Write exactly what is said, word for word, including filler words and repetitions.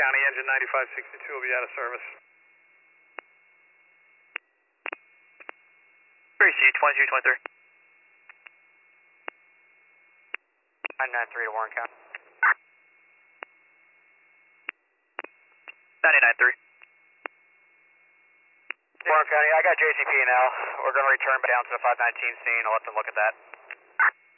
County, engine ninety-five sixty-two will be out of service. three C, twenty-two twenty-three. nine nine three to Warren County. ninety-nine three. Warren County, I got J C P now. We're going to return down to the five nineteen scene. I'll let them look at that.